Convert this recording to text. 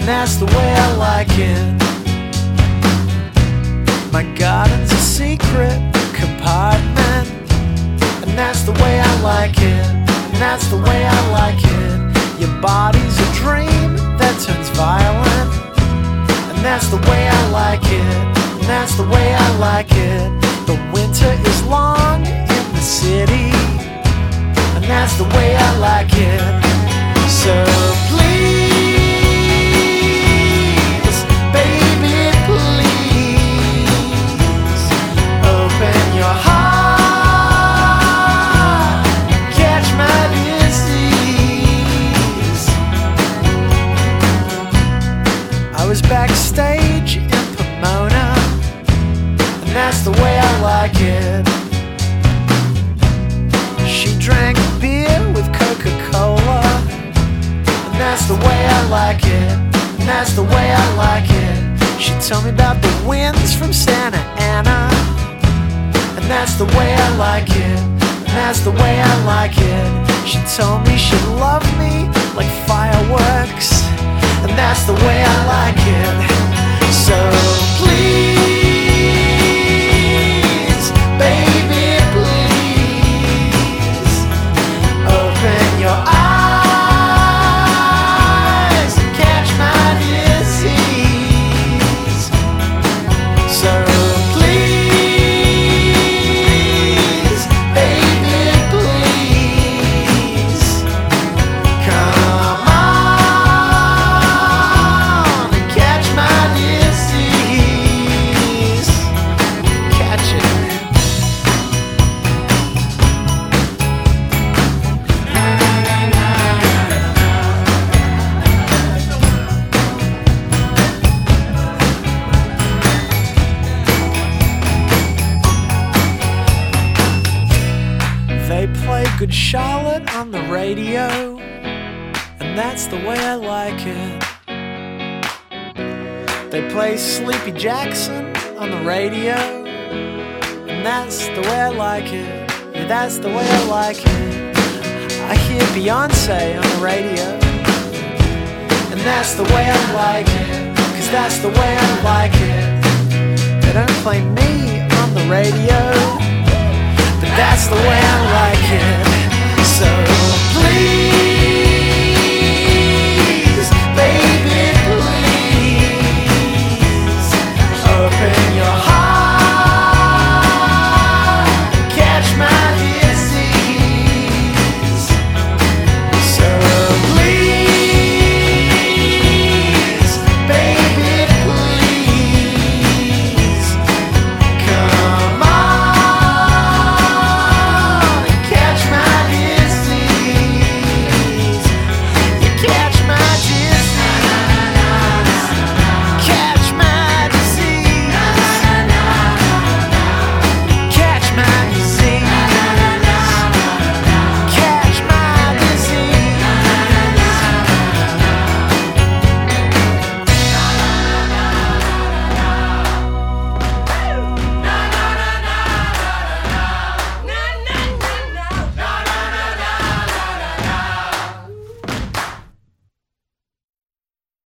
that's the way I like it. My garden's a secret compartment, and that's the way I like it, and that's the way I like it. Your body's a dream that turns violent, and that's the way I like it, and that's the way I like it. The winter is long in the city, and that's the way I like it. So please, baby, please, open your heart, catch my disease. I was backstage in Pomona, and that's the way I like it. She drank beer with Coca-Cola, and that's the way I like it, and that's the way I like it. She told me about the winds from Santa Ana, and that's the way I like it, and that's the way I like it. She told me she'd love me like fireworks, and that's the way I like it. So please, baby, please, open your eyes and catch my disease. So please, baby, please, come on and catch my disease. Catch it. They play Good Charlotte on the radio, and that's the way I like it. They play Sleepy Jackson on the radio, and that's the way I like it. Yeah, that's the way I like it. I hear Beyonce on the radio, and that's the way I like it, 'cause that's the way I like it. They don't play me on the radio, but that's the way I like it. So please,